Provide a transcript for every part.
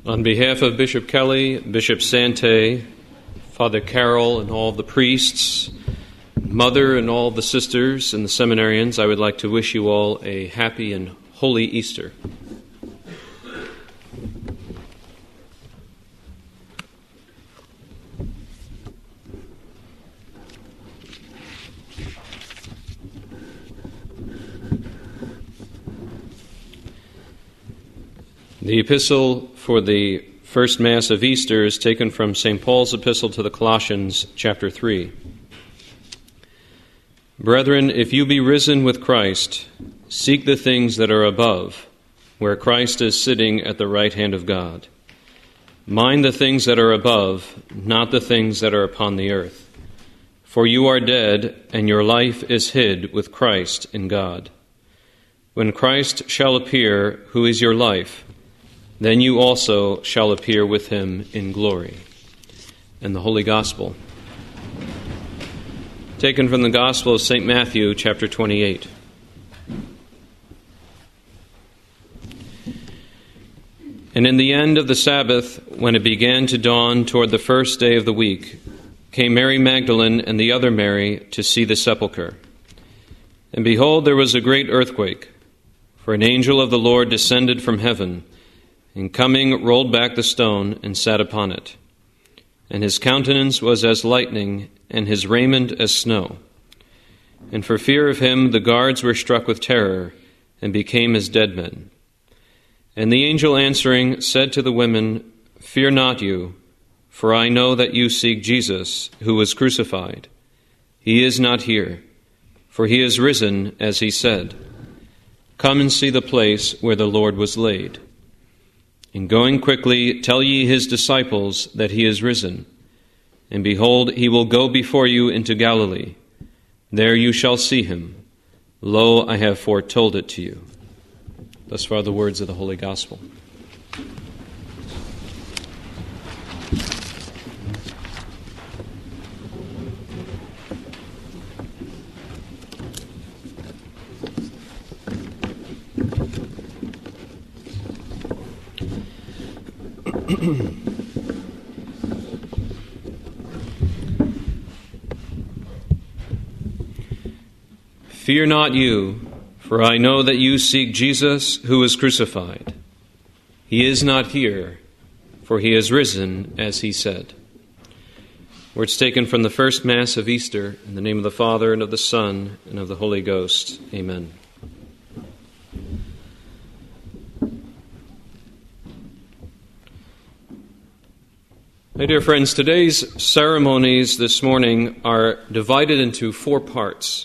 On behalf of Bishop Kelly, Bishop Sante, Father Carroll, and all the priests, Mother, and all the sisters and the seminarians, I would like to wish you all a happy and holy Easter. The epistle for the first Mass of Easter is taken from St. Paul's epistle to the Colossians, chapter 3. Brethren, if you be risen with Christ, seek the things that are above, where Christ is sitting at the right hand of God. Mind the things that are above, not the things that are upon the earth. For you are dead, and your life is hid with Christ in God. When Christ shall appear, who is your life, then you also shall appear with him in glory. And the Holy Gospel, taken from the Gospel of St. Matthew, chapter 28. And in the end of the Sabbath, when it began to dawn toward the first day of the week, came Mary Magdalene and the other Mary to see the sepulchre. And behold, there was a great earthquake, for an angel of the Lord descended from heaven, and coming rolled back the stone and sat upon it. And his countenance was as lightning, and his raiment as snow. And for fear of him the guards were struck with terror, and became as dead men. And the angel answering said to the women, Fear not you, for I know that you seek Jesus, who was crucified. He is not here, for he is risen, as he said. Come and see the place where the Lord was laid. And going quickly, tell ye his disciples that he is risen. And behold, he will go before you into Galilee. There you shall see him. Lo, I have foretold it to you. Thus far the words of the Holy Gospel. Fear not you, for I know that you seek Jesus who was crucified. He is not here, for he is risen, as he said. Words taken from the first Mass of Easter, in the name of the Father, and of the Son, and of the Holy Ghost. Amen. My dear friends, today's ceremonies this morning are divided into 4 parts.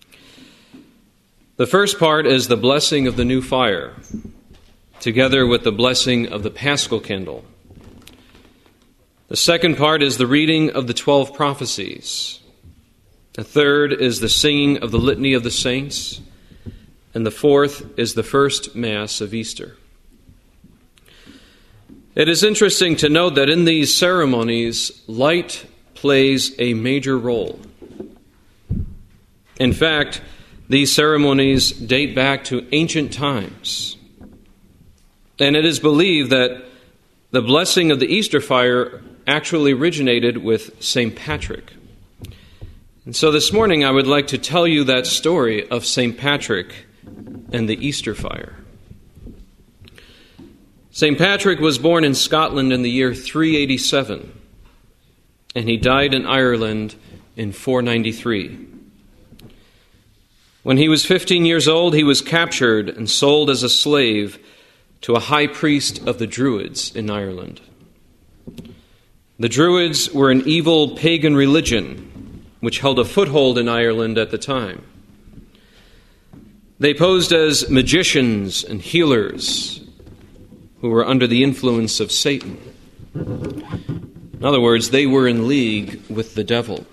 The first part is the blessing of the new fire, together with the blessing of the Paschal candle. The second part is the reading of the 12 prophecies. The third is the singing of the Litany of the Saints. And the fourth is the first Mass of Easter. It is interesting to note that in these ceremonies, light plays a major role. In fact, these ceremonies date back to ancient times. And it is believed that the blessing of the Easter fire actually originated with St. Patrick. And so this morning I would like to tell you that story of St. Patrick and the Easter fire. St. Patrick was born in Scotland in the year 387, and he died in Ireland in 493. When he was 15 years old, he was captured and sold as a slave to a high priest of the Druids in Ireland. The Druids were an evil pagan religion which held a foothold in Ireland at the time. They posed as magicians and healers who were under the influence of Satan. In other words, they were in league with the devil.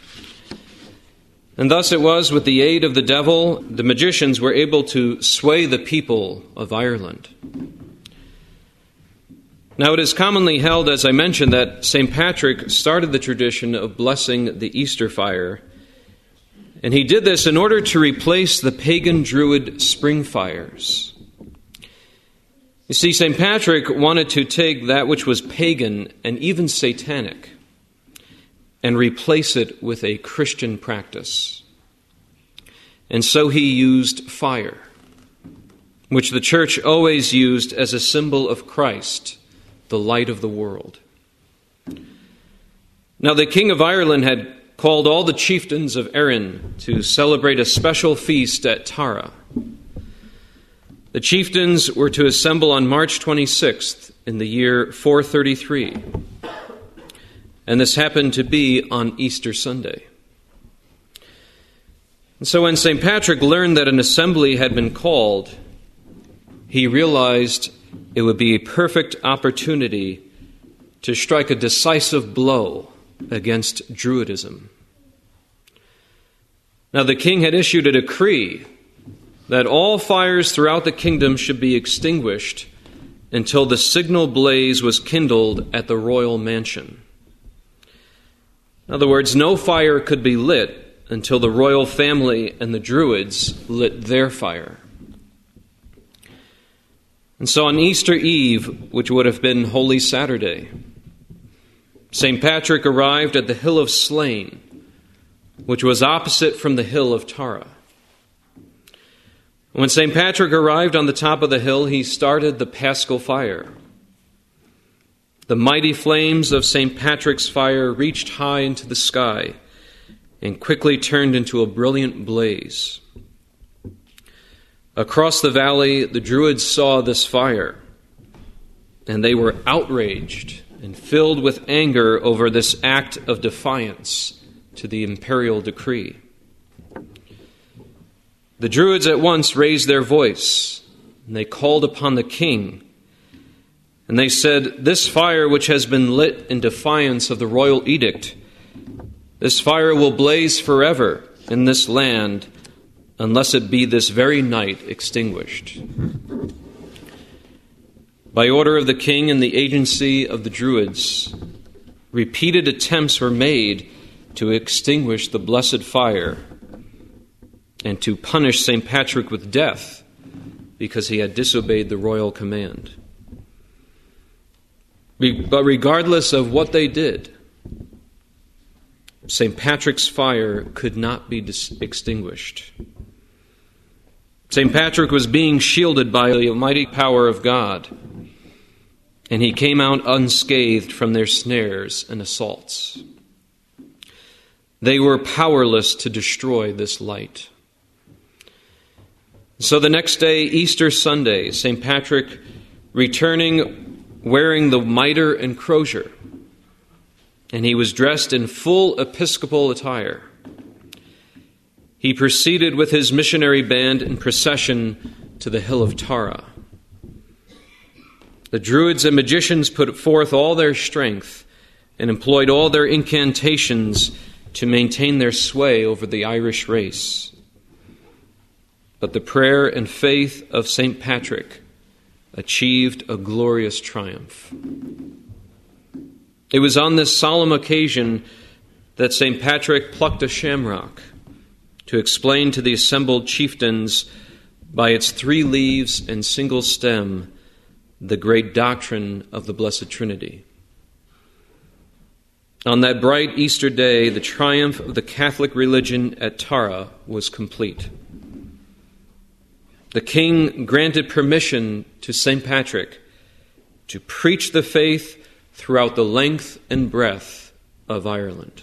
And thus it was with the aid of the devil, the magicians were able to sway the people of Ireland. Now it is commonly held, as I mentioned, that St. Patrick started the tradition of blessing the Easter fire. And he did this in order to replace the pagan Druid spring fires. You see, St. Patrick wanted to take that which was pagan and even satanic and replace it with a Christian practice. And so he used fire, which the Church always used as a symbol of Christ, the light of the world. Now, the King of Ireland had called all the chieftains of Erin to celebrate a special feast at Tara. The chieftains were to assemble on March 26th in the year 433, and this happened to be on Easter Sunday. And so when St. Patrick learned that an assembly had been called, he realized it would be a perfect opportunity to strike a decisive blow against Druidism. Now, the king had issued a decree that all fires throughout the kingdom should be extinguished until the signal blaze was kindled at the royal mansion. In other words, no fire could be lit until the royal family and the Druids lit their fire. And so on Easter Eve, which would have been Holy Saturday, St. Patrick arrived at the Hill of Slain, which was opposite from the Hill of Tara. When St. Patrick arrived on the top of the hill, he started the Paschal fire. The mighty flames of St. Patrick's fire reached high into the sky and quickly turned into a brilliant blaze. Across the valley, the Druids saw this fire, and they were outraged and filled with anger over this act of defiance to the imperial decree. The Druids at once raised their voice, and they called upon the king, and they said, "This fire which has been lit in defiance of the royal edict, this fire will blaze forever in this land unless it be this very night extinguished." By order of the king and the agency of the Druids, repeated attempts were made to extinguish the blessed fire and to punish St. Patrick with death because he had disobeyed the royal command. But regardless of what they did, St. Patrick's fire could not be extinguished. St. Patrick was being shielded by the almighty power of God, and he came out unscathed from their snares and assaults. They were powerless to destroy this light. So the next day, Easter Sunday, St. Patrick, returning wearing the mitre and crozier, and he was dressed in full episcopal attire, he proceeded with his missionary band in procession to the Hill of Tara. The Druids and magicians put forth all their strength and employed all their incantations to maintain their sway over the Irish race. But the prayer and faith of St. Patrick achieved a glorious triumph. It was on this solemn occasion that St. Patrick plucked a shamrock to explain to the assembled chieftains by its 3 leaves and single stem the great doctrine of the Blessed Trinity. On that bright Easter day, the triumph of the Catholic religion at Tara was complete. The king granted permission to St. Patrick to preach the faith throughout the length and breadth of Ireland.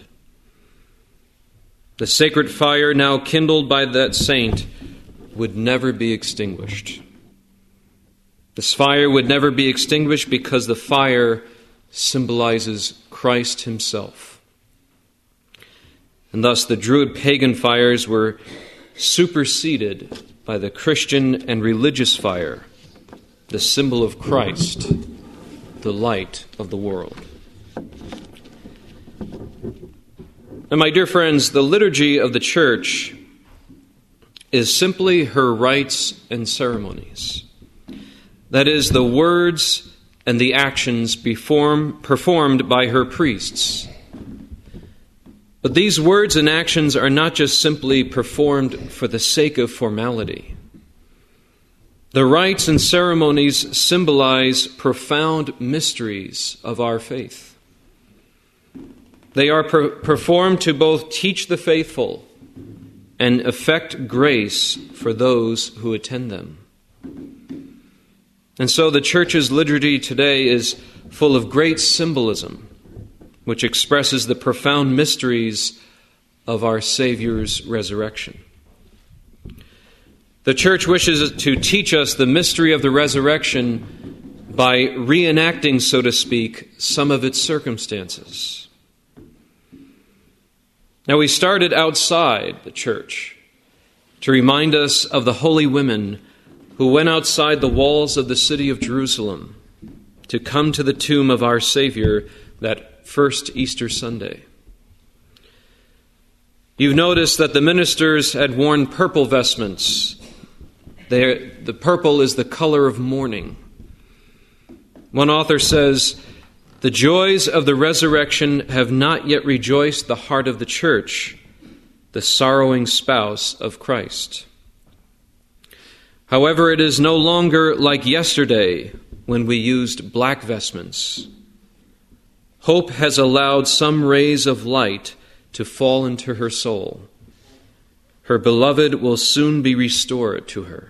The sacred fire now kindled by that saint would never be extinguished. This fire would never be extinguished because the fire symbolizes Christ himself. And thus the Druid pagan fires were superseded by the Christian and religious fire, the symbol of Christ, the light of the world. And my dear friends, the liturgy of the Church is simply her rites and ceremonies. That is, the words and the actions performed by her priests. But these words and actions are not just simply performed for the sake of formality. The rites and ceremonies symbolize profound mysteries of our faith. They are performed to both teach the faithful and effect grace for those who attend them. And so the Church's liturgy today is full of great symbolism, which expresses the profound mysteries of our Savior's resurrection. The Church wishes to teach us the mystery of the resurrection by reenacting, so to speak, some of its circumstances. Now, we started outside the church to remind us of the holy women who went outside the walls of the city of Jerusalem to come to the tomb of our Savior that first Easter Sunday. You've noticed that the ministers had worn purple vestments. The purple is the color of mourning. One author says, "The joys of the resurrection have not yet rejoiced the heart of the church, the sorrowing spouse of Christ. However, it is no longer like yesterday when we used black vestments. Hope has allowed some rays of light to fall into her soul. Her beloved will soon be restored to her."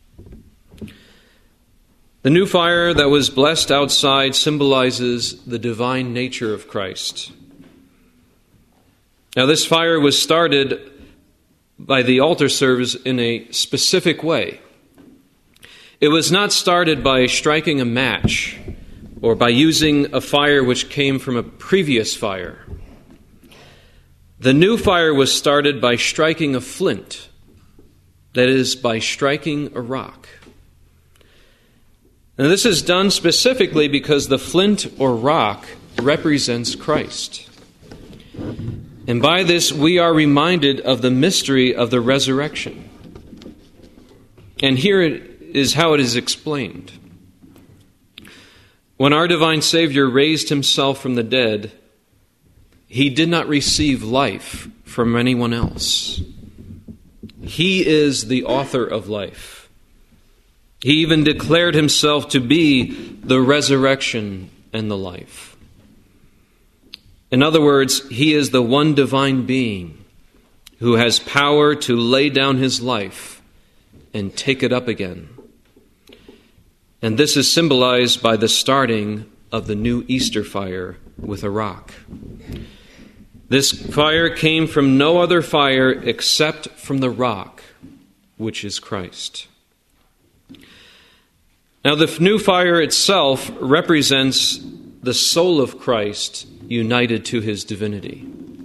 The new fire that was blessed outside symbolizes the divine nature of Christ. Now, this fire was started by the altar servers in a specific way. It was not started by striking a match or by using a fire which came from a previous fire. The new fire was started by striking a flint, that is, by striking a rock. And this is done specifically because the flint or rock represents Christ. And by this we are reminded of the mystery of the resurrection. And here is how it is explained. When our divine Savior raised himself from the dead, he did not receive life from anyone else. He is the author of life. He even declared himself to be the resurrection and the life. In other words, he is the one divine being who has power to lay down his life and take it up again. And this is symbolized by the starting of the new Easter fire with a rock. This fire came from no other fire except from the rock, which is Christ. Now, the new fire itself represents the soul of Christ united to his divinity.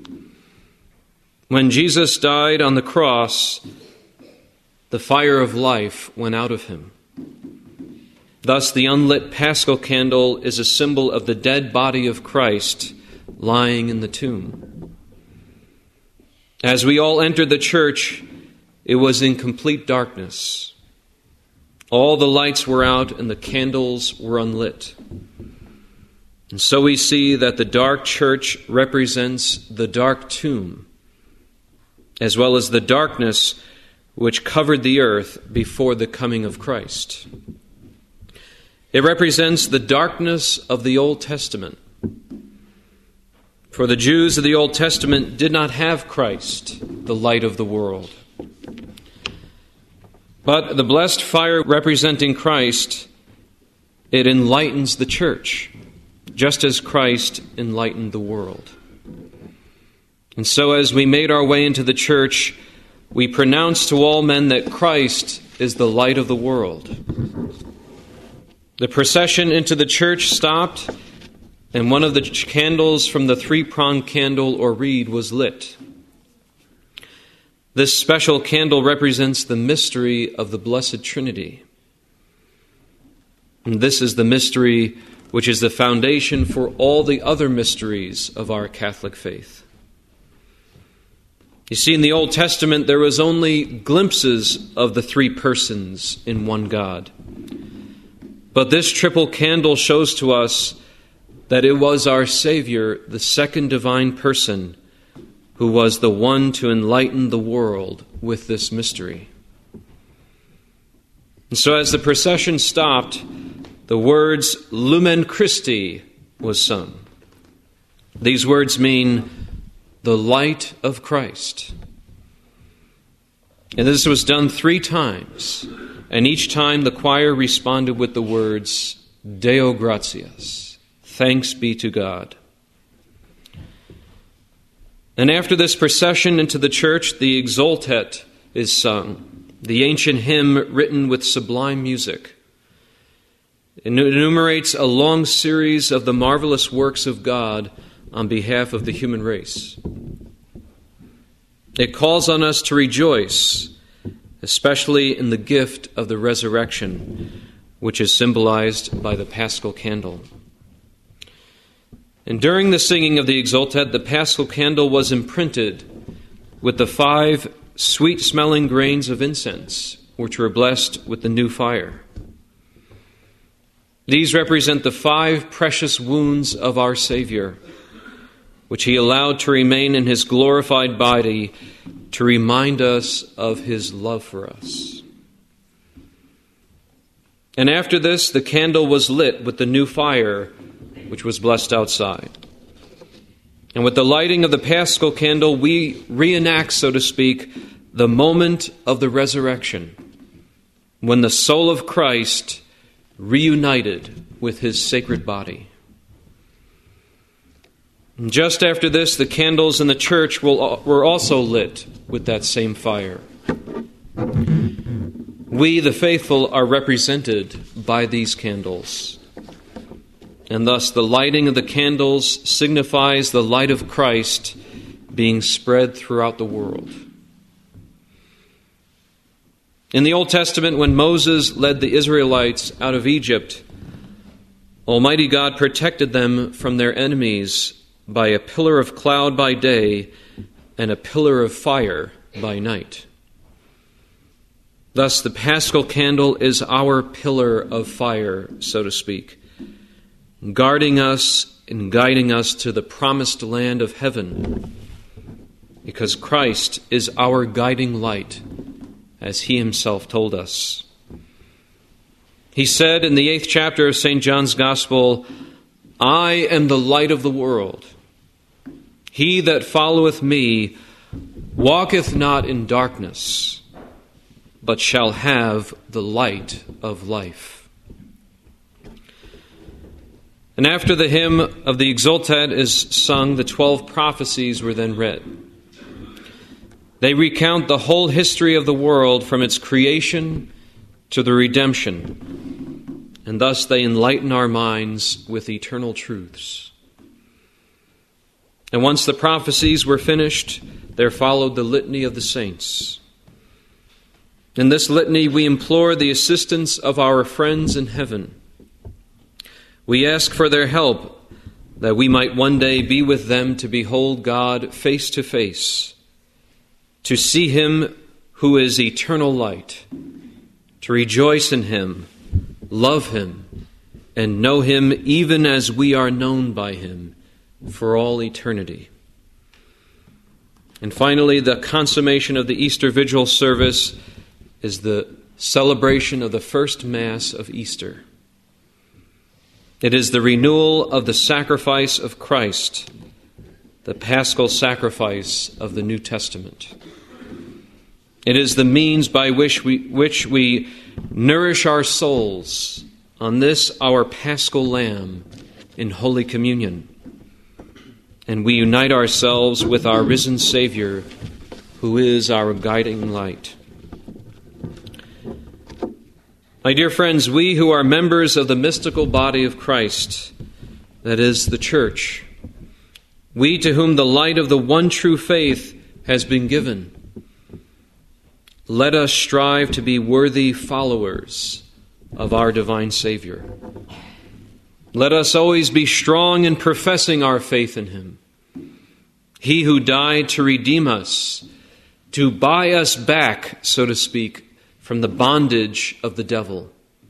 When Jesus died on the cross, the fire of life went out of him. Thus, the unlit Paschal candle is a symbol of the dead body of Christ lying in the tomb. As we all entered the church, it was in complete darkness. All the lights were out and the candles were unlit. And so we see that the dark church represents the dark tomb, as well as the darkness which covered the earth before the coming of Christ. It represents the darkness of the Old Testament. For the Jews of the Old Testament did not have Christ, the light of the world. But the blessed fire representing Christ, it enlightens the church, just as Christ enlightened the world. And so as we made our way into the church, we pronounced to all men that Christ is the light of the world. The procession into the church stopped, and one of the candles from the three-pronged candle or reed was lit. This special candle represents the mystery of the Blessed Trinity. And this is the mystery which is the foundation for all the other mysteries of our Catholic faith. You see, in the Old Testament, there was only glimpses of the three persons in one God. But this triple candle shows to us that it was our Savior, the second divine person, who was the one to enlighten the world with this mystery. And so as the procession stopped, the words Lumen Christi was sung. These words mean the light of Christ. And this was done 3 times. And each time the choir responded with the words, Deo gratias, thanks be to God. And after this procession into the church, the Exultet is sung, the ancient hymn written with sublime music. It enumerates a long series of the marvelous works of God on behalf of the human race. It calls on us to rejoice, especially in the gift of the resurrection, which is symbolized by the Paschal candle. And during the singing of the Exultet, the Paschal candle was imprinted with the 5 sweet-smelling grains of incense, which were blessed with the new fire. These represent the 5 precious wounds of our Savior, which he allowed to remain in his glorified body to remind us of his love for us. And after this, the candle was lit with the new fire, which was blessed outside. And with the lighting of the Paschal candle, we reenact, so to speak, the moment of the resurrection, when the soul of Christ reunited with his sacred body. And just after this, the candles in the church were also lit with that same fire. We, the faithful, are represented by these candles. And thus the lighting of the candles signifies the light of Christ being spread throughout the world. In the Old Testament, when Moses led the Israelites out of Egypt, Almighty God protected them from their enemies by a pillar of cloud by day and a pillar of fire by night. Thus, the Paschal candle is our pillar of fire, so to speak, guarding us and guiding us to the promised land of heaven, because Christ is our guiding light, as he himself told us. He said in the 8th chapter of St. John's Gospel, I am the light of the world. He that followeth me walketh not in darkness, but shall have the light of life. And after the hymn of the Exultet is sung, the 12 prophecies were then read. They recount the whole history of the world from its creation to the redemption, and thus they enlighten our minds with eternal truths. And once the prophecies were finished, there followed the litany of the saints. In this litany, we implore the assistance of our friends in heaven. We ask for their help, that we might one day be with them to behold God face to face, to see him who is eternal light, to rejoice in him, love him, and know him even as we are known by him for all eternity. And finally, the consummation of the Easter Vigil service is the celebration of the first Mass of Easter. It is the renewal of the sacrifice of Christ, the Paschal sacrifice of the New Testament. It is the means by which we nourish our souls on this our Paschal Lamb in Holy Communion. And we unite ourselves with our risen Savior, who is our guiding light. My dear friends, we who are members of the mystical body of Christ, that is, the Church, we to whom the light of the one true faith has been given, let us strive to be worthy followers of our divine Savior. Let us always be strong in professing our faith in him. He who died to redeem us, to buy us back, so to speak, from the bondage of the devil.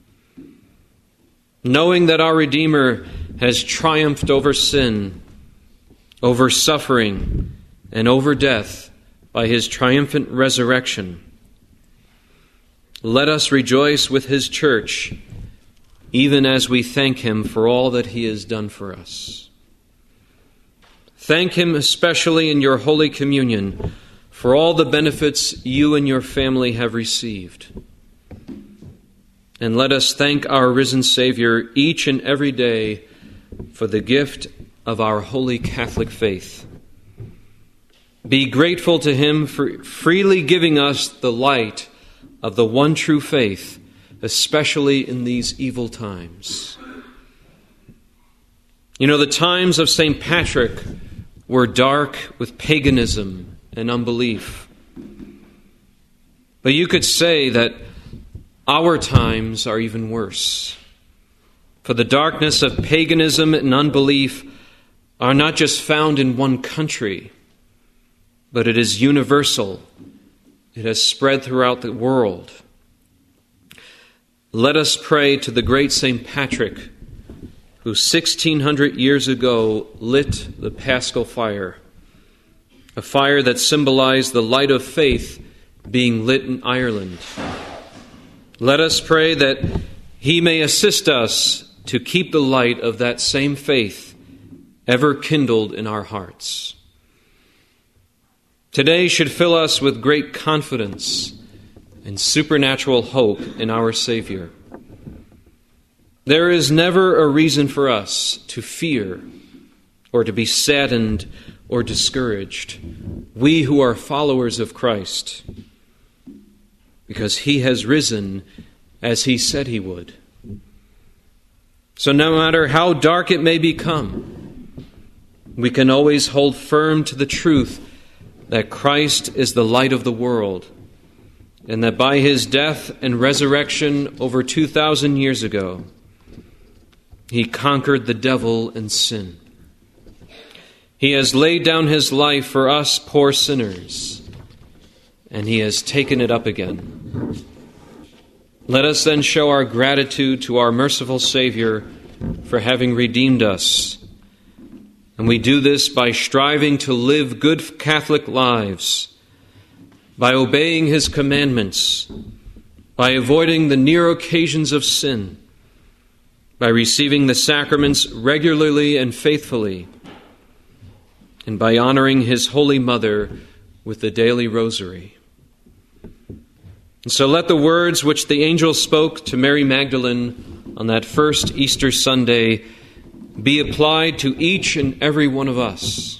Knowing that our Redeemer has triumphed over sin, over suffering, and over death by his triumphant resurrection. let us rejoice with his church, even as we thank him for all that he has done for us. Thank him especially in your Holy Communion for all the benefits you and your family have received. And let us thank our risen Savior each and every day for the gift of our holy Catholic faith. Be grateful to him for freely giving us the light of the one true faith, especially in these evil times. You know, the times of St. Patrick were dark with paganism and unbelief. But you could say that our times are even worse. For the darkness of paganism and unbelief are not just found in one country, but it is universal. It has spread throughout the world. Let us pray to the great St. Patrick, who 1,600 years ago lit the Paschal fire, a fire that symbolized the light of faith being lit in Ireland. Let us pray that he may assist us to keep the light of that same faith ever kindled in our hearts. Today should fill us with great confidence and supernatural hope in our Savior. There is never a reason for us to fear or to be saddened or discouraged, we who are followers of Christ, because he has risen as he said he would. So no matter how dark it may become, we can always hold firm to the truth that Christ is the light of the world, and that by his death and resurrection over 2,000 years ago, he conquered the devil and sin. He has laid down his life for us poor sinners, and he has taken it up again. Let us then show our gratitude to our merciful Savior for having redeemed us. And we do this by striving to live good Catholic lives, by obeying his commandments, by avoiding the near occasions of sin, by receiving the sacraments regularly and faithfully, and by honoring his Holy Mother with the daily rosary. And so let the words which the angel spoke to Mary Magdalene on that first Easter Sunday be applied to each and every one of us.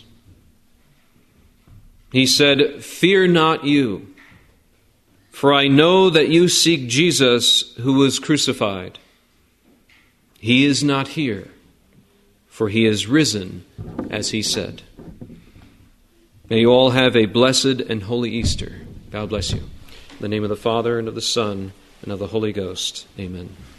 He said, "Fear not you, for I know that you seek Jesus who was crucified. He is not here, for he is risen, as he said." May you all have a blessed and holy Easter. God bless you. In the name of the Father, and of the Son, and of the Holy Ghost. Amen.